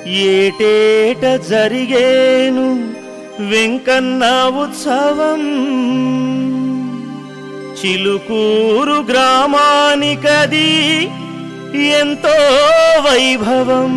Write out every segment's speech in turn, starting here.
ఏటేట జరిగేను వెంకన్న ఉత్సవం చిలుకూరు గ్రామానికది ఎంతో వైభవం.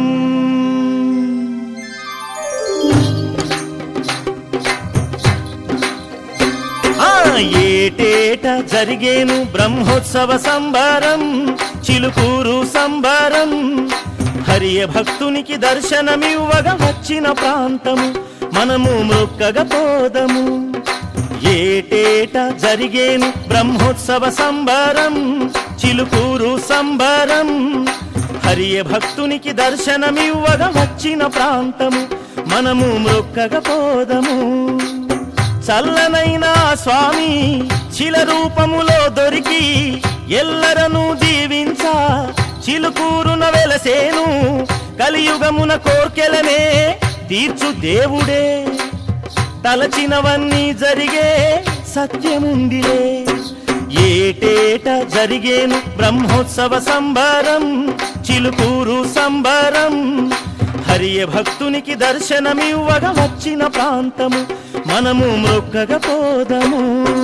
ఏటేట జరిగేను బ్రహ్మోత్సవ సంబరం చిలుకూరు సంబరం. హరియ భక్తునికి దర్శనమివ్వగా వచ్చిన ప్రాంతము మనము మొక్కగా పోదము. ఏటేట జరిగేను బ్రహ్మోత్సవ సంబరం చిలుకూరు సంబరం. హరియ భక్తునికి దర్శనమివ్వగా వచ్చిన ప్రాంతము మనము మొక్కగా పోదము. చల్లనైనా స్వామి శిల రూపములో దొరికి ఎల్లరను దీవించా చిలుకూరున వెలసేను కలియుగమున కోర్కెలనే తీర్చు దేవుడే. తలచినవన్నీ జరిగే సత్యముందిలే. ఏటేట జరిగేను బ్రహ్మోత్సవ సంబరం చిలుకూరు సంబరం. హరియ భక్తునికి దర్శనమివ్వగా వచ్చిన ప్రాంతము మనము మొక్కగా పోదము.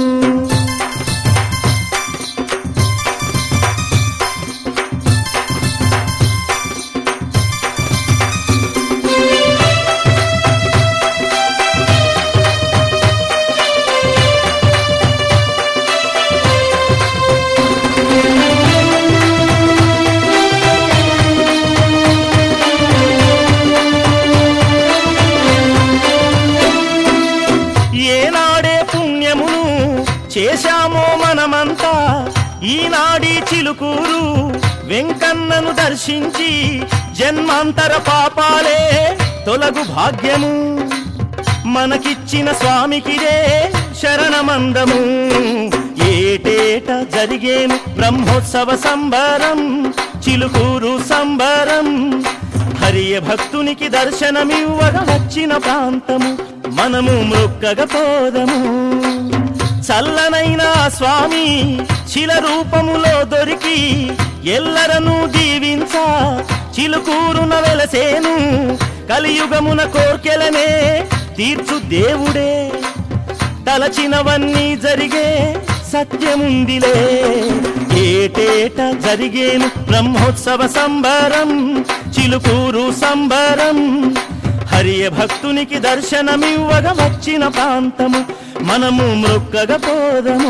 చేశామో మనమంతా ఈనాడి చిలుకూరు వెంకన్నను దర్శించి జన్మాంతర పాపాలే తొలగు భాగ్యము. మనకిచ్చిన స్వామికిదే శరణమందము. ఏటేట జరిగేను బ్రహ్మోత్సవ సంబరం చిలుకూరు సంబరం. హరియ భక్తునికి దర్శనమివ్వగా వచ్చిన ప్రాంతము మనము మొక్కగా పోదము. చల్లనైనా స్వామి శిల రూపములో దొరికి ఎల్లరను దీవించా చిలుకూరున వెలసేను కలియుగమున కోర్కెలనే తీర్చు దేవుడే. తలచినవన్నీ జరిగే సత్యముందిలే. ఏటేట జరిగేను బ్రహ్మోత్సవ సంబరం చిలుకూరు సంబరం. హరియ భక్తునికి దర్శనమివ్వగా వచ్చిన ప్రాంతము మనము మొక్కగా పోదము.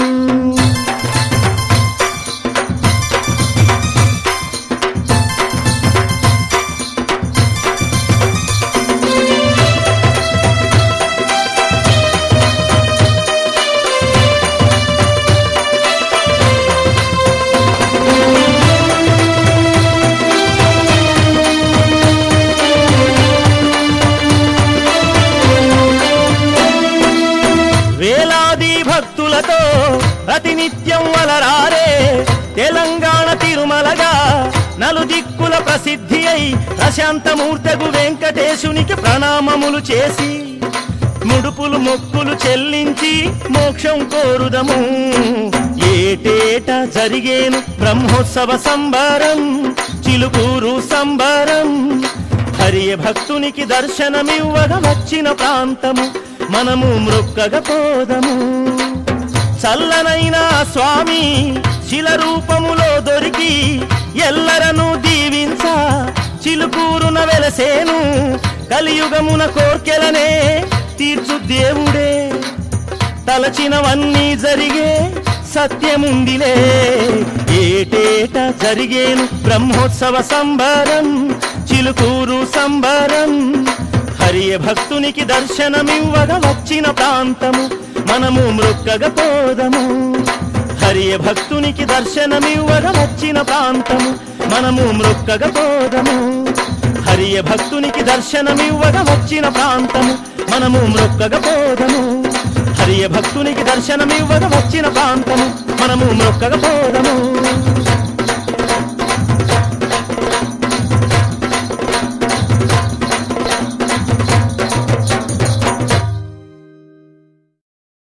వేలాది భక్తులతో ప్రతినిత్యం వలరారే తెలంగాణ తిరుమలగా నలుదిక్కుల ప్రసిద్ధి అయి ప్రశాంతమూర్తగు వెంకటేశునికి ప్రణామములు చేసి ముడుపులు మొక్కులు చెల్లించి మోక్షం కోరుదము. ఏటేట జరిగేను బ్రహ్మోత్సవ సంబరం చిలుకూరు సంబరం. హరియ భక్తునికి దర్శనమివ్వగా వచ్చిన ప్రాంతము మనము మొక్కగా పోదము. చల్లనైనా స్వామి శిల రూపములో దొరికి ఎల్లరను దీవించా చిలుకూరున వెలసేను కలియుగమున కోర్కెలనే తీర్చు దేవుడే. తలచినవన్నీ జరిగే సత్యముందిలే. ఏటేట జరిగేను బ్రహ్మోత్సవ సంబరం చిలుకూరు సంబరం. హరియ భక్తునికి దర్శనమివ్వగా వచ్చిన ప్రాంతము మనము మొక్కగా పోదము. హరియ భక్తునికి దర్శనమివ్వగా వచ్చిన ప్రాంతము మనము మొక్కగా పోదము. హరియ భక్తునికి దర్శనమివ్వగా వచ్చిన ప్రాంతము మనము మొక్కగా పోదము. హరియ భక్తునికి దర్శనమివ్వగా వచ్చిన ప్రాంతము మనము మొక్కగా పోదము.